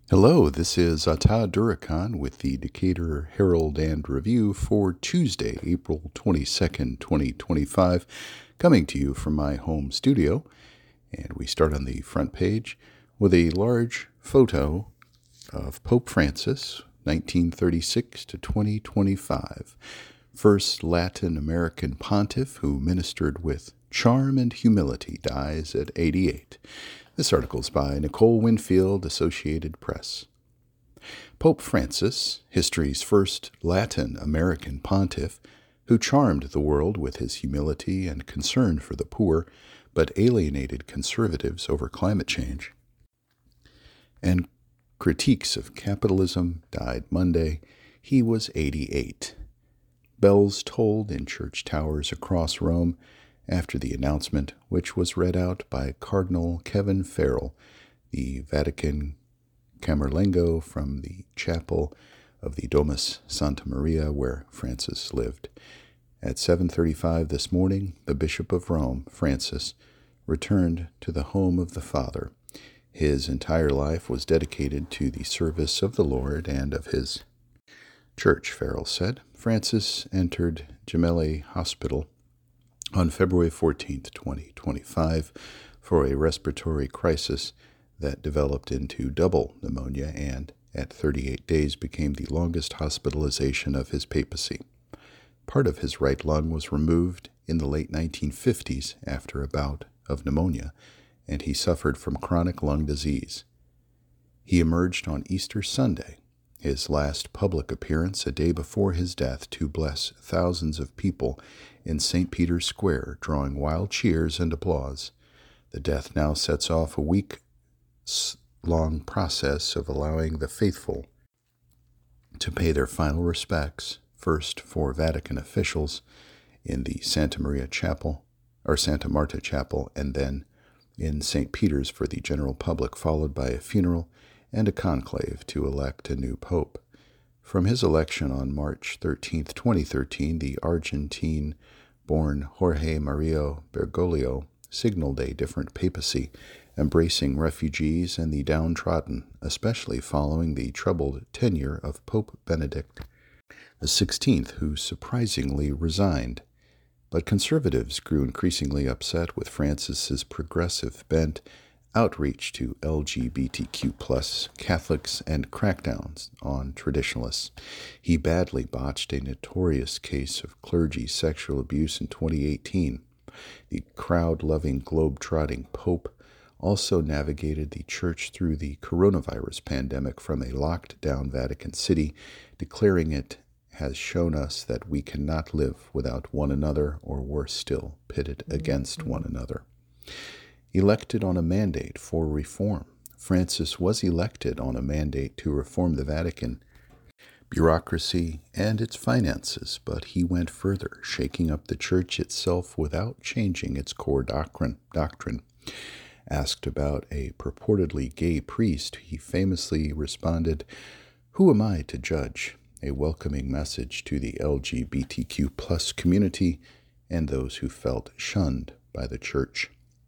Hello, this is Ata Durakan with the Decatur Herald and Review for Tuesday, April 22nd, 2025, coming to you from my home studio. And we start on the front page with a large photo of Pope Francis, 1936 to 2025, first Latin American pontiff who ministered with charm and humility, dies at 88. This article is by Nicole Winfield, Associated Press. Pope Francis, history's first Latin American pontiff, who charmed the world with his humility and concern for the poor, but alienated conservatives over climate change and critiques of capitalism, died Monday. He was 88. Bells tolled in church towers across Rome after the announcement, which was read out by Cardinal Kevin Farrell, the Vatican Camerlengo from the chapel of the Domus Santa Maria where Francis lived. At 7:35 this morning, the Bishop of Rome, Francis, returned to the home of the Father. His entire life was dedicated to the service of the Lord and of his church, Farrell said. Francis entered Gemelli Hospital on February 14, 2025, for a respiratory crisis that developed into double pneumonia and, at 38 days, became the longest hospitalization of his papacy. Part of his right lung was removed in the late 1950s after a bout of pneumonia, and he suffered from chronic lung disease. He emerged on Easter Sunday, his last public appearance a day before his death, to bless thousands of people in St. Peter's Square, drawing wild cheers and applause. The death now sets off a week-long process of allowing the faithful to pay their final respects, first for Vatican officials in the Santa Marta Chapel, and then in St. Peter's for the general public, followed by a funeral and a conclave to elect a new pope. From his election on March 13, 2013, the Argentine-born Jorge Mario Bergoglio signaled a different papacy, embracing refugees and the downtrodden, especially following the troubled tenure of Pope Benedict XVI, who surprisingly resigned. But conservatives grew increasingly upset with Francis's progressive bent, outreach to LGBTQ+ Catholics, and crackdowns on traditionalists. He badly botched a notorious case of clergy sexual abuse in 2018. The crowd-loving, globe-trotting Pope also navigated the Church through the coronavirus pandemic from a locked-down Vatican City, declaring it has shown us that we cannot live without one another, or worse still, pitted against one another. Elected on a mandate for reform. Francis was elected on a mandate to reform the Vatican bureaucracy and its finances, but he went further, shaking up the Church itself without changing its core doctrine. Asked about a purportedly gay priest, he famously responded, "Who am I to judge?" A welcoming message to the LGBTQ+ community and those who felt shunned by the Church.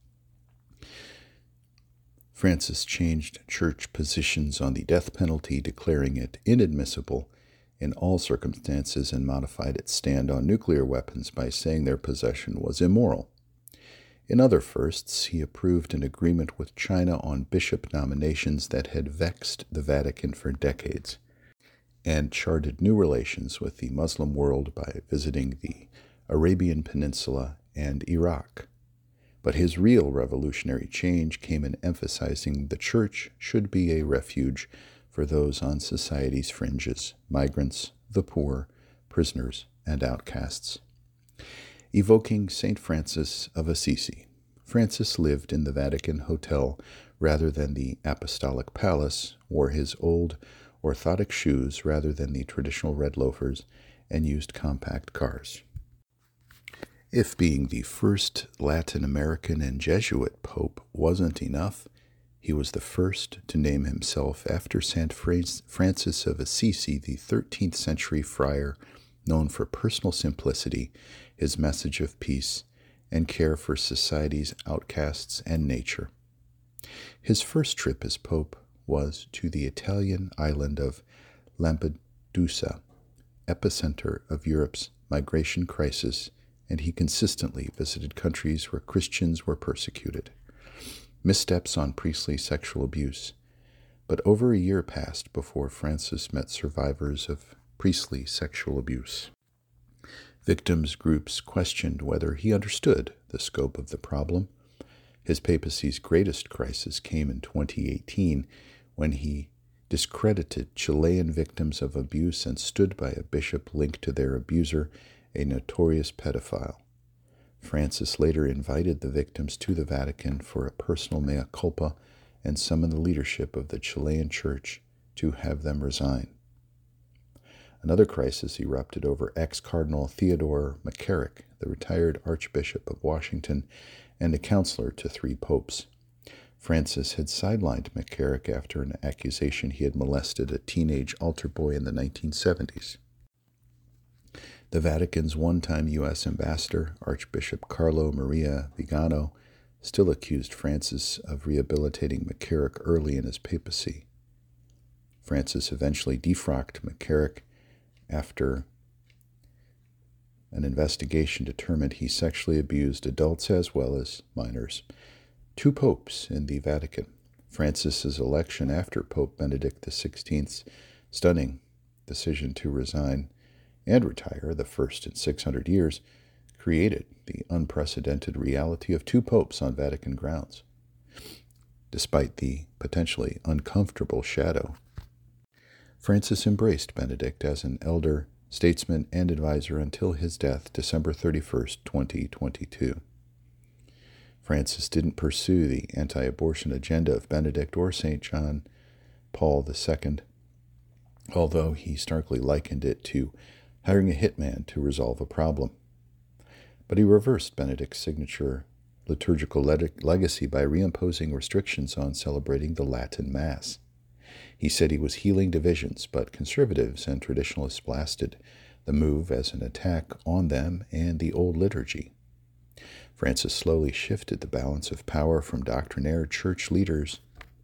Francis changed church positions on the death penalty, declaring it inadmissible in all circumstances, and modified its stand on nuclear weapons by saying their possession was immoral. In other firsts, he approved an agreement with China on bishop nominations that had vexed the Vatican for decades, and charted new relations with the Muslim world by visiting the Arabian Peninsula and Iraq. But his real revolutionary change came in emphasizing the Church should be a refuge for those on society's fringes, migrants, the poor, prisoners, and outcasts. Evoking St. Francis of Assisi. Francis lived in the Vatican Hotel rather than the Apostolic Palace, wore his old orthotic shoes rather than the traditional red loafers, and used compact cars. If being the first Latin American and Jesuit pope wasn't enough, he was the first to name himself after St. Francis of Assisi, the 13th century friar known for personal simplicity, his message of peace, and care for society's outcasts and nature. His first trip as pope was to the Italian island of Lampedusa, epicenter of Europe's migration crisis, and he consistently visited countries where Christians were persecuted. Missteps on priestly sexual abuse. But over a year passed before Francis met survivors of priestly sexual abuse. Victims' groups questioned whether he understood the scope of the problem. His papacy's greatest crisis came in 2018 when he discredited Chilean victims of abuse and stood by a bishop linked to their abuser, a notorious pedophile. Francis later invited the victims to the Vatican for a personal mea culpa and summoned the leadership of the Chilean church to have them resign. Another crisis erupted over ex-Cardinal Theodore McCarrick, the retired Archbishop of Washington and a counselor to 3 popes. Francis had sidelined McCarrick after an accusation he had molested a teenage altar boy in the 1970s. The Vatican's one-time U.S. ambassador, Archbishop Carlo Maria Vigano, still accused Francis of rehabilitating McCarrick early in his papacy. Francis eventually defrocked McCarrick after an investigation determined he sexually abused adults as well as minors. 2 popes in the Vatican. Francis's election after Pope Benedict XVI's stunning decision to resign and retire, the first in 600 years, created the unprecedented reality of 2 popes on Vatican grounds. Despite the potentially uncomfortable shadow, Francis embraced Benedict as an elder, statesman, and advisor until his death, December 31st, 2022. Francis didn't pursue the anti-abortion agenda of Benedict or St. John Paul II, although he starkly likened it to hiring a hitman to resolve a problem. But he reversed Benedict's signature liturgical legacy by reimposing restrictions on celebrating the Latin Mass. He said he was healing divisions, but conservatives and traditionalists blasted the move as an attack on them and the old liturgy. Francis slowly shifted the balance of power from doctrinaire church leaders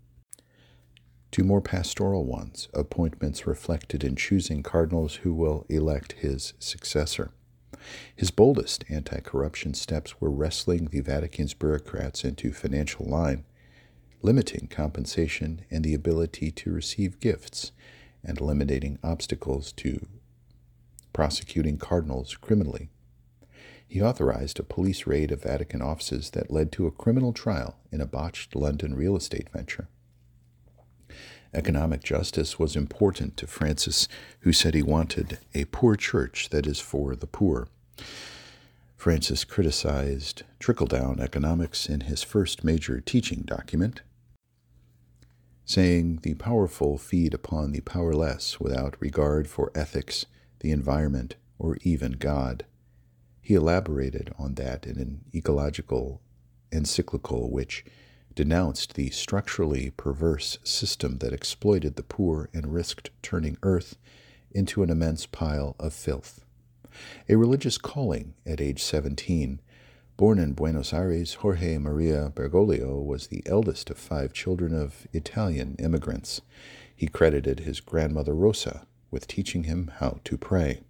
to more pastoral ones, appointments reflected in choosing cardinals who will elect his successor. His boldest anti-corruption steps were wrestling the Vatican's bureaucrats into financial line, limiting compensation and the ability to receive gifts, and eliminating obstacles to prosecuting cardinals criminally. He authorized a police raid of Vatican offices that led to a criminal trial in a botched London real estate venture. Economic justice was important to Francis, who said he wanted a poor church that is for the poor. Francis criticized trickle-down economics in his first major teaching document, saying the powerful feed upon the powerless without regard for ethics, the environment, or even God. He elaborated on that in an ecological encyclical which denounced the structurally perverse system that exploited the poor and risked turning Earth into an immense pile of filth. A religious calling at age 17, born in Buenos Aires, Jorge Maria Bergoglio was the eldest of 5 children of Italian immigrants. He credited his grandmother Rosa with teaching him how to pray.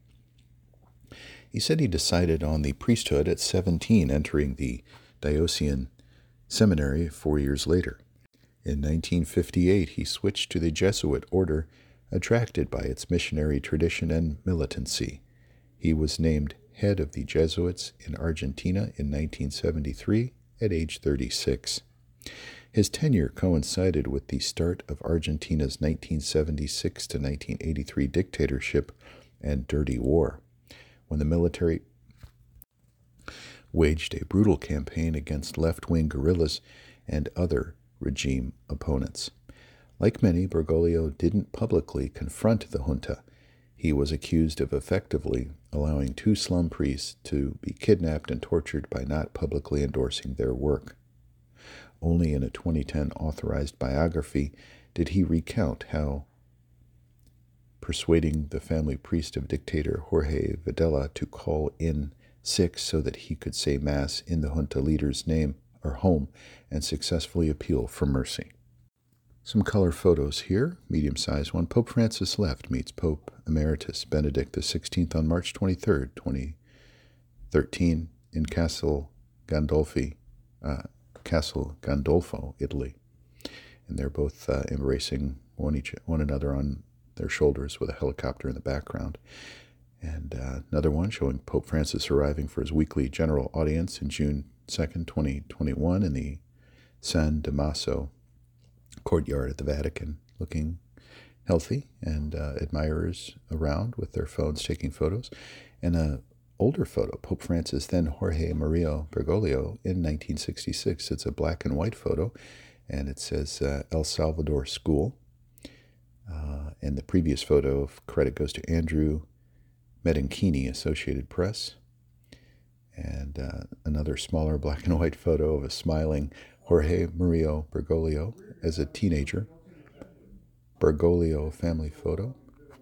He said he decided on the priesthood at 17, entering the diocesan seminary 4 years later. In 1958, he switched to the Jesuit order, attracted by its missionary tradition and militancy. He was named head of the Jesuits in Argentina in 1973 at age 36. His tenure coincided with the start of Argentina's 1976 to 1983 dictatorship and dirty war, when the military waged a brutal campaign against left-wing guerrillas and other regime opponents. Like many, Bergoglio didn't publicly confront the junta. He was accused of effectively allowing 2 slum priests to be kidnapped and tortured by not publicly endorsing their work. Only in a 2010 authorized biography did he recount how persuading the family priest of dictator Jorge Videla to call in sick so that he could say Mass in the junta leader's name or home and successfully appeal for mercy. Some color photos here, medium-sized one. Pope Francis left meets Pope Emeritus Benedict XVI on March 23rd, 2013 in Castel Gandolfo, Italy. And they're both embracing one another on their shoulders with a helicopter in the background. And another one showing Pope Francis arriving for his weekly general audience in June 2nd, 2021 in the San Damaso courtyard at the Vatican, looking healthy, and admirers around with their phones taking photos. And an older photo, Pope Francis, then Jorge Maria Bergoglio in 1966. It's a black and white photo, and it says El Salvador School. And the previous photo, of credit goes to Andrew Medenkini, Associated Press. And another smaller black and white photo of a smiling Jorge Maria Bergoglio as a teenager. Bergoglio family photo.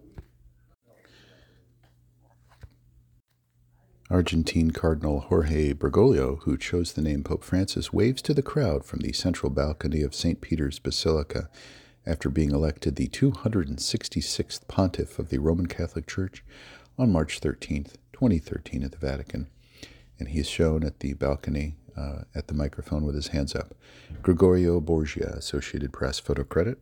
Argentine Cardinal Jorge Bergoglio, who chose the name Pope Francis, waves to the crowd from the central balcony of St. Peter's Basilica after being elected the 266th pontiff of the Roman Catholic Church on March 13th, 2013 at the Vatican. And he is shown at the balcony at the microphone with his hands up. Gregorio Borgia, Associated Press, photo credit.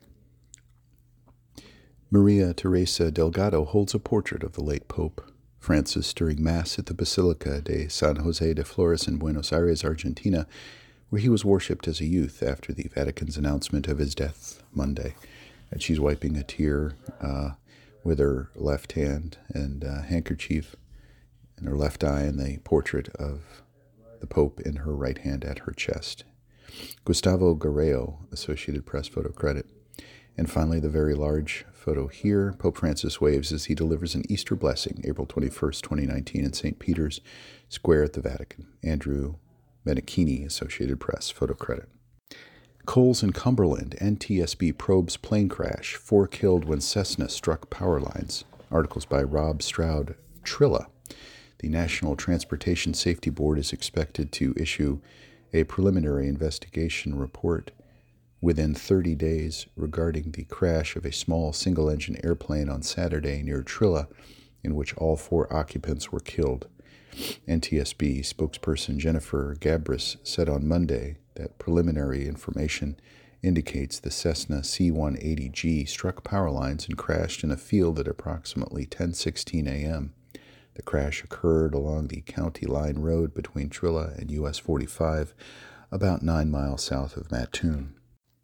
Maria Teresa Delgado holds a portrait of the late Pope Francis during Mass at the Basilica de San Jose de Flores in Buenos Aires, Argentina, where he was worshipped as a youth after the Vatican's announcement of his death Monday. And she's wiping a tear with her left hand and handkerchief in her left eye, and the portrait of the Pope in her right hand at her chest. Gustavo Garreo, Associated Press, photo credit. And finally, the very large photo here, Pope Francis waves as he delivers an Easter blessing, April 21st, 2019, in St. Peter's Square at the Vatican. Andrew Medenkini, Associated Press, photo credit. Coles in Cumberland, NTSB probes plane crash, 4 killed when Cessna struck power lines. Articles by Rob Stroud Trilla. The National Transportation Safety Board is expected to issue a preliminary investigation report within 30 days regarding the crash of a small single-engine airplane on Saturday near Trilla, in which all 4 occupants were killed. NTSB spokesperson Jennifer Gabrus said on Monday that preliminary information indicates the Cessna C-180G struck power lines and crashed in a field at approximately 10:16 a.m. The crash occurred along the County Line Road between Trilla and US 45, about 9 miles south of Mattoon.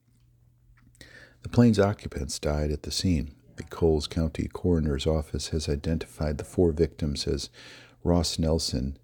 The plane's occupants died at the scene. The Coles County Coroner's Office has identified the 4 victims as Ross Nelson,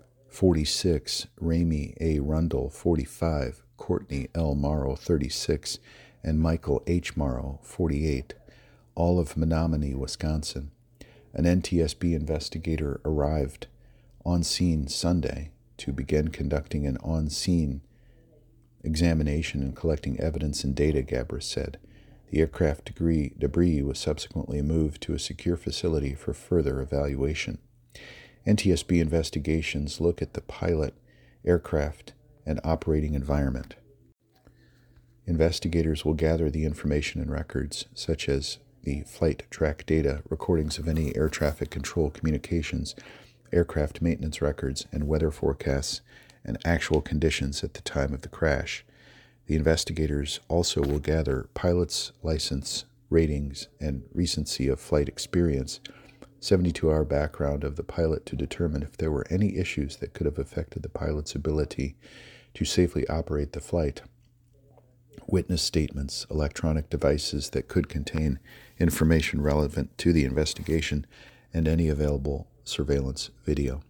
46, Ramey A. Rundle, 45, Courtney L. Morrow, 36, and Michael H. Morrow, 48, all of Menominee, Wisconsin. An NTSB investigator arrived on scene Sunday to begin conducting an on-scene examination and collecting evidence and data, Gabrus said. The aircraft debris was subsequently moved to a secure facility for further evaluation. NTSB investigations look at the pilot, aircraft, and operating environment. Investigators will gather the information and records, such as the flight track data, recordings of any air traffic control communications, aircraft maintenance records, and weather forecasts and actual conditions at the time of the crash. The investigators also will gather pilot's license, ratings, and recency of flight experience, 72-hour background of the pilot to determine if there were any issues that could have affected the pilot's ability to safely operate the flight, witness statements, electronic devices that could contain information relevant to the investigation, and any available surveillance video.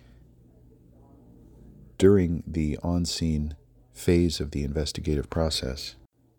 During the on-scene phase of the investigative process,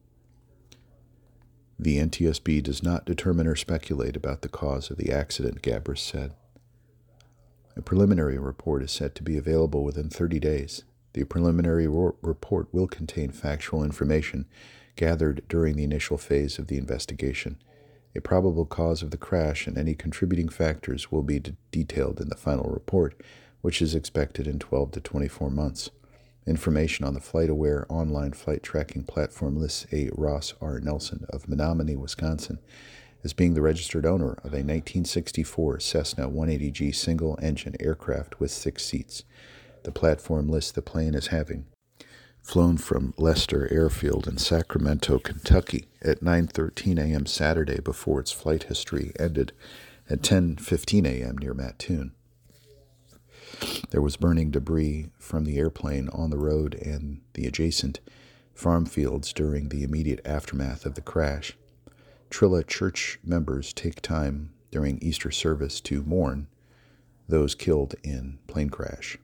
the NTSB does not determine or speculate about the cause of the accident, Gabrus said. A preliminary report is set to be available within 30 days. The preliminary report will contain factual information gathered during the initial phase of the investigation. A probable cause of the crash and any contributing factors will be detailed in the final report, which is expected in 12 to 24 months. Information on the FlightAware online flight tracking platform lists a Ross R. Nelson of Menominee, Wisconsin, as being the registered owner of a 1964 Cessna 180G single-engine aircraft with 6 seats. The platform lists the plane as having flown from Lester Airfield in Sacramento, Kentucky at 9:13 a.m. Saturday before its flight history ended at 10:15 a.m. near Mattoon. There was burning debris from the airplane on the road and the adjacent farm fields during the immediate aftermath of the crash. Trilla church members take time during Easter service to mourn those killed in plane crash.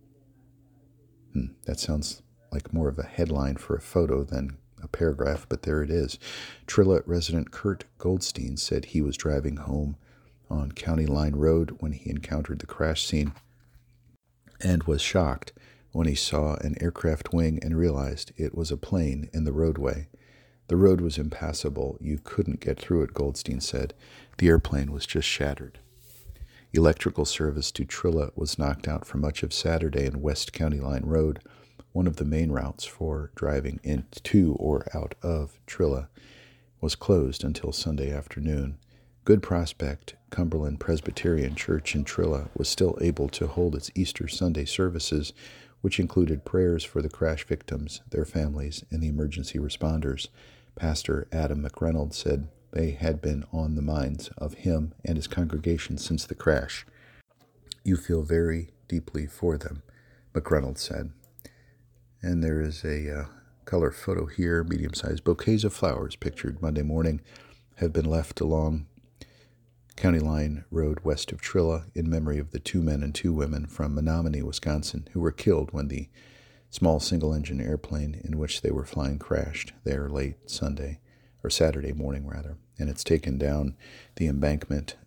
That sounds like more of a headline for a photo than a paragraph, but there it is. Trilla resident Kurt Goldstein said he was driving home on County Line Road when he encountered the crash scene and was shocked when he saw an aircraft wing and realized it was a plane in the roadway. The road was impassable. You couldn't get through it, Goldstein said. The airplane was just shattered. Electrical service to Trilla was knocked out for much of Saturday, and West County Line Road, one of the main routes for driving into or out of Trilla, was closed until Sunday afternoon. Good Prospect Cumberland Presbyterian Church in Trilla was still able to hold its Easter Sunday services, which included prayers for the crash victims, their families, and the emergency responders. Pastor Adam McReynolds said they had been on the minds of him and his congregation since the crash. You feel very deeply for them, McReynolds said. And there is a color photo here. Medium-sized bouquets of flowers pictured Monday morning have been left along County Line Road west of Trilla in memory of the 2 men and 2 women from Menominee, Wisconsin, who were killed when the small single-engine airplane in which they were flying crashed there late Saturday morning, and it's taken down the embankment.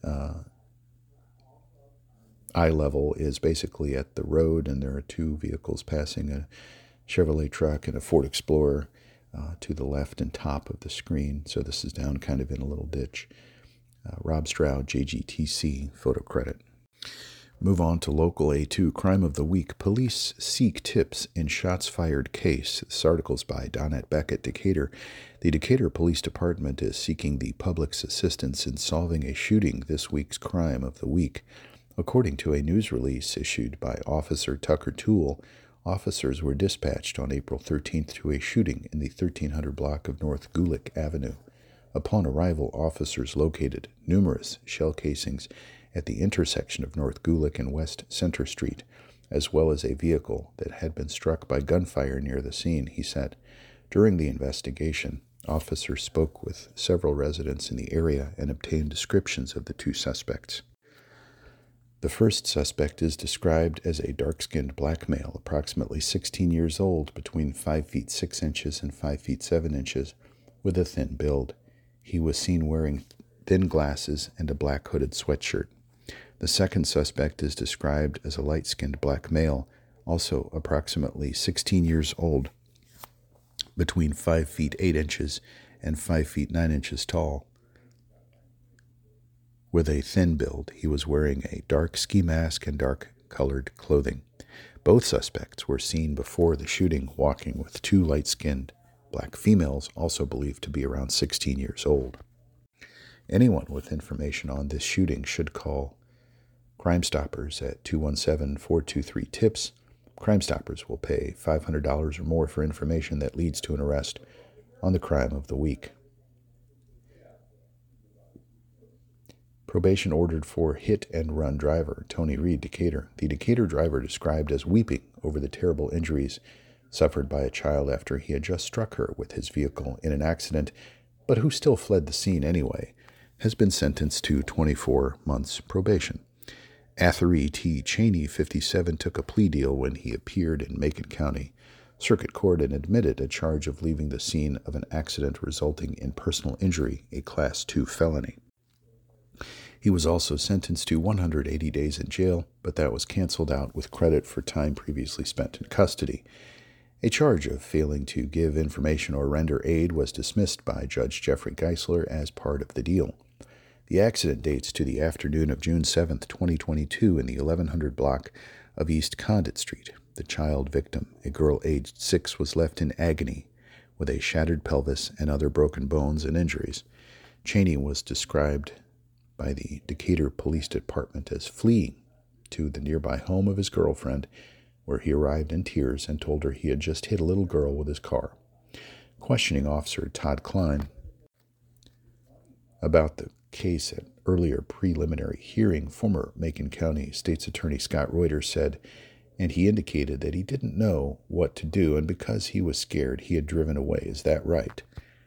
Eye level is basically at the road, and there are 2 vehicles passing, a Chevrolet truck and a Ford Explorer to the left and top of the screen, so this is down kind of in a little ditch. Rob Stroud, JGTC, photo credit. Move on to local A2, Crime of the Week. Police seek tips in shots fired case. This article's by Donette Beckett, Decatur. The Decatur Police Department is seeking the public's assistance in solving a shooting, this week's Crime of the Week. According to a news release issued by Officer Tucker Toole, officers were dispatched on April 13th to a shooting in the 1300 block of North Gulick Avenue. Upon arrival, officers located numerous shell casings at the intersection of North Gulick and West Center Street, as well as a vehicle that had been struck by gunfire near the scene, he said. During the investigation, officers spoke with several residents in the area and obtained descriptions of the 2 suspects. The first suspect is described as a dark-skinned black male, approximately 16 years old, between 5 feet 6 inches and 5 feet 7 inches, with a thin build. He was seen wearing thin glasses and a black hooded sweatshirt. The second suspect is described as a light-skinned black male, also approximately 16 years old, between 5 feet 8 inches and 5 feet 9 inches tall. With a thin build, he was wearing a dark ski mask and dark-colored clothing. Both suspects were seen before the shooting walking with 2 light-skinned black females, also believed to be around 16 years old. Anyone with information on this shooting should call Crime Stoppers at 217-423-TIPS. Crime Stoppers will pay $500 or more for information that leads to an arrest on the crime of the week. Probation ordered for hit-and-run driver Tony Reed, Decatur. The Decatur driver, described as weeping over the terrible injuries suffered by a child after he had just struck her with his vehicle in an accident, but who still fled the scene anyway, has been sentenced to 24 months probation. Athery T. Cheney, 57, took a plea deal when he appeared in Macon County Circuit Court and admitted a charge of leaving the scene of an accident resulting in personal injury, a Class II felony. He was also sentenced to 180 days in jail, but that was canceled out with credit for time previously spent in custody. A charge of failing to give information or render aid was dismissed by Judge Jeffrey Geisler as part of the deal. The accident dates to the afternoon of June 7, 2022, in the 1100 block of East Condit Street. The child victim, a girl aged 6, was left in agony with a shattered pelvis and other broken bones and injuries. Cheney was described by the Decatur Police Department as fleeing to the nearby home of his girlfriend, where he arrived in tears and told her he had just hit a little girl with his car. Questioning Officer Todd Klein about the case at earlier preliminary hearing, former Macon County State's Attorney Scott Reuter said, and he indicated that he didn't know what to do, and because he was scared, he had driven away. Is that right?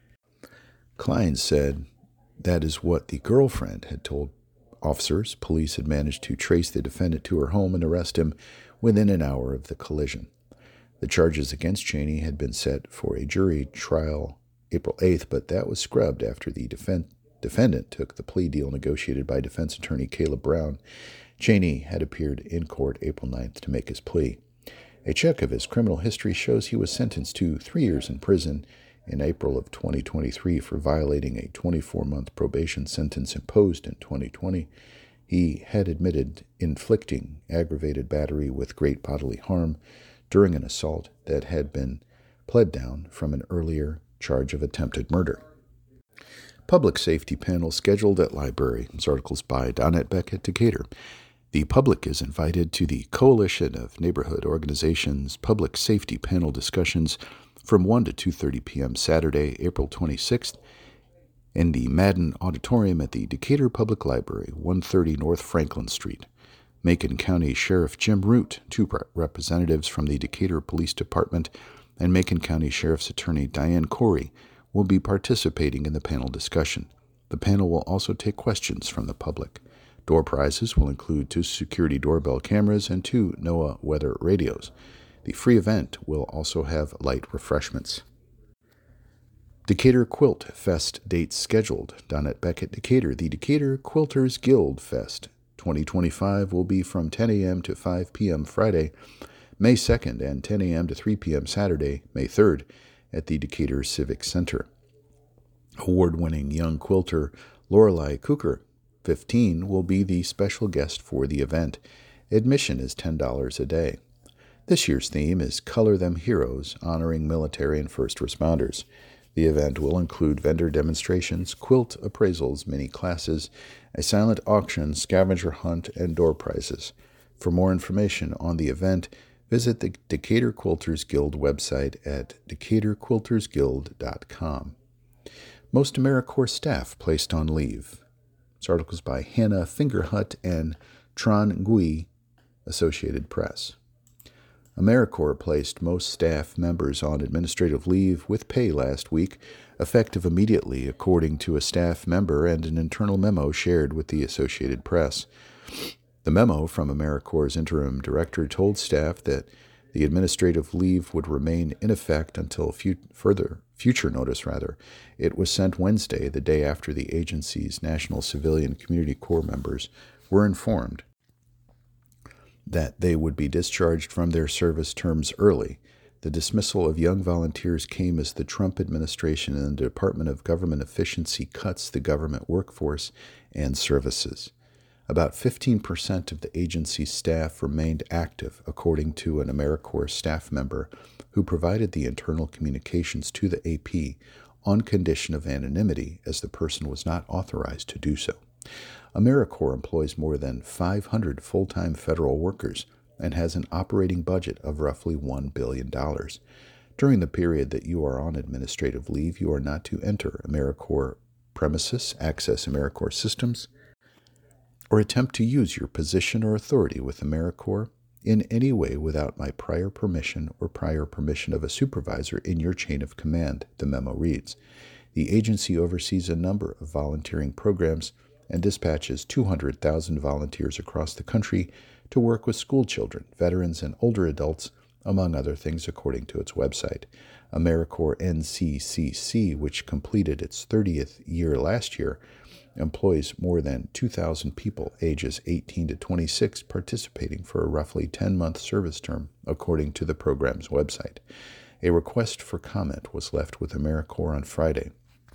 Klein said that is what the girlfriend had told officers. Police had managed to trace the defendant to her home and arrest him within an hour of the collision. The charges against Cheney had been set for a jury trial April 8th, but that was scrubbed after the defendant took the plea deal negotiated by defense attorney Caleb Brown. Cheney had appeared in court April 9th to make his plea. A check of his criminal history shows he was sentenced to 3 years in prison in April of 2023 for violating a 24-month probation sentence imposed in 2020. He had admitted inflicting aggravated battery with great bodily harm during an assault that had been pled down from an earlier charge of attempted murder. Public safety panel scheduled at library. This article's by Donette Beckett, Decatur. The public is invited to the Coalition of Neighborhood Organizations Public Safety Panel discussions from 1 to 2:30 p.m. Saturday, April 26th, in the Madden Auditorium at the Decatur Public Library, 130 North Franklin Street. Macon County Sheriff Jim Root, 2 representatives from the Decatur Police Department, and Macon County Sheriff's Attorney Diane Corey will be participating in the panel discussion. The panel will also take questions from the public. Door prizes will include 2 security doorbell cameras and 2 NOAA weather radios. The free event will also have light refreshments. Decatur Quilt Fest dates scheduled. Donette Beckett, Decatur. The Decatur Quilters Guild Fest 2025 will be from 10 a.m. to 5 p.m. Friday, May 2nd, and 10 a.m. to 3 p.m. Saturday, May 3rd, at the Decatur Civic Center. Award-winning young quilter Lorelei Cooker, 15, will be the special guest for the event. Admission is $10 a day. This year's theme is Color Them Heroes, honoring military and first responders. The event will include vendor demonstrations, quilt appraisals, mini classes, a silent auction, scavenger hunt, and door prizes. For more information on the event, visit the Decatur Quilters Guild website at decaturquiltersguild.com. Most AmeriCorps staff placed on leave. This article is by Hannah Fingerhut and Tran Ngui, Associated Press. AmeriCorps placed most staff members on administrative leave with pay last week, effective immediately, according to a staff member and an internal memo shared with the Associated Press. The memo from AmeriCorps' interim director told staff that the administrative leave would remain in effect until future notice. It was sent Wednesday, the day after the agency's National Civilian Community Corps members were informed that they would be discharged from their service terms early. The dismissal of young volunteers came as the Trump administration and the Department of Government Efficiency cuts the government workforce and services. About 15% of the agency's staff remained active, according to an AmeriCorps staff member who provided the internal communications to the AP on condition of anonymity, as the person was not authorized to do so. AmeriCorps employs more than 500 full-time federal workers and has an operating budget of roughly $1 billion. During the period that you are on administrative leave, you are not to enter AmeriCorps premises, access AmeriCorps systems, or attempt to use your position or authority with AmeriCorps in any way without my prior permission or prior permission of a supervisor in your chain of command, the memo reads. The agency oversees a number of volunteering programs and dispatches 200,000 volunteers across the country to work with school children, veterans, and older adults, among other things, according to its website. AmeriCorps NCCC, which completed its 30th year last year, employs more than 2,000 people ages 18 to 26 participating for a roughly 10-month service term, according to the program's website. A request for comment was left with AmeriCorps on Friday.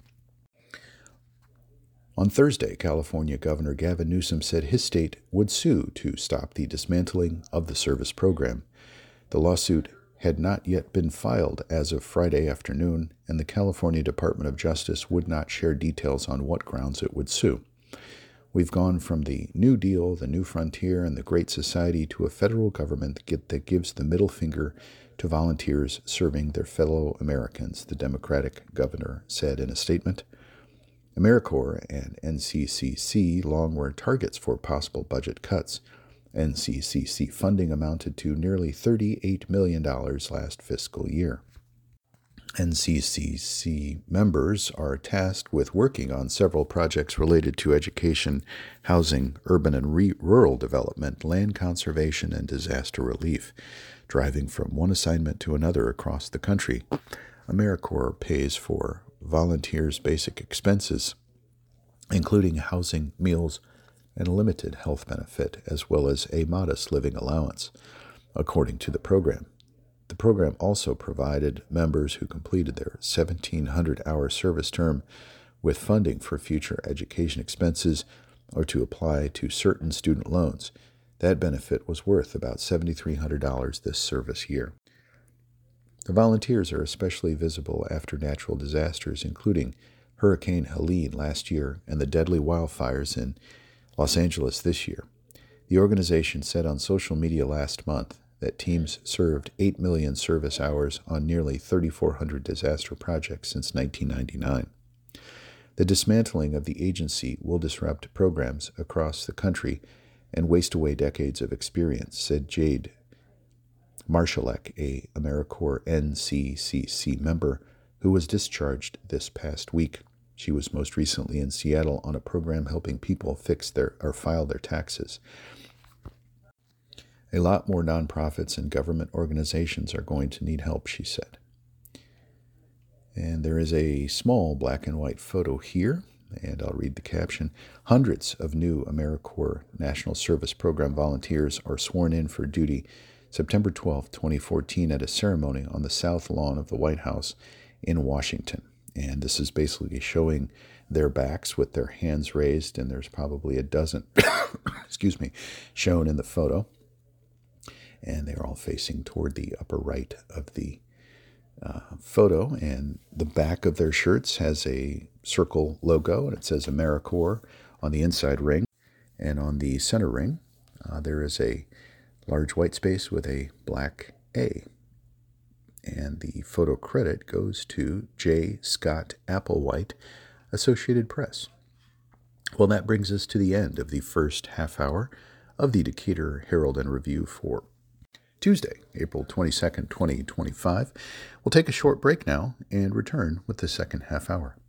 On Thursday, California Governor Gavin Newsom said his state would sue to stop the dismantling of the service program. The lawsuit had not yet been filed as of Friday afternoon, and the California Department of Justice would not share details on what grounds it would sue. We've gone from the New Deal, the New Frontier, and the Great Society to a federal government that gives the middle finger to volunteers serving their fellow Americans, the Democratic governor said in a statement. AmeriCorps and NCCC long were targets for possible budget cuts. NCCC funding amounted to nearly $38 million last fiscal year. NCCC members are tasked with working on several projects related to education, housing, urban and rural development, land conservation, and disaster relief, driving from one assignment to another across the country. AmeriCorps pays for volunteers' basic expenses, including housing, meals, and a limited health benefit, as well as a modest living allowance, according to the program. The program also provided members who completed their 1,700-hour service term with funding for future education expenses or to apply to certain student loans. That benefit was worth about $7,300 this service year. The volunteers are especially visible after natural disasters, including Hurricane Helene last year and the deadly wildfires in Los Angeles this year. The organization said on social media last month that teams served 8 million service hours on nearly 3,400 disaster projects since 1999. The dismantling of the agency will disrupt programs across the country and waste away decades of experience, said Jade Marshallek, a AmeriCorps NCCC member who was discharged this past week. She was most recently in Seattle on a program helping people file their taxes. A lot more nonprofits and government organizations are going to need help, she said. And there is a small black and white photo here, and I'll read the caption. Hundreds of new AmeriCorps National Service Program volunteers are sworn in for duty September 12, 2014, at a ceremony on the south lawn of the White House in Washington. And this is basically showing their backs with their hands raised, and there's probably a dozen, shown in the photo. And they're all facing toward the upper right of the photo, and the back of their shirts has a circle logo, and it says AmeriCorps on the inside ring, and on the center ring there is a large white space with a black A, and the photo credit goes to J. Scott Applewhite, Associated Press. Well, that brings us to the end of the first half hour of the Decatur Herald and Review for Tuesday, April 22nd, 2025. We'll take a short break now and return with the second half hour.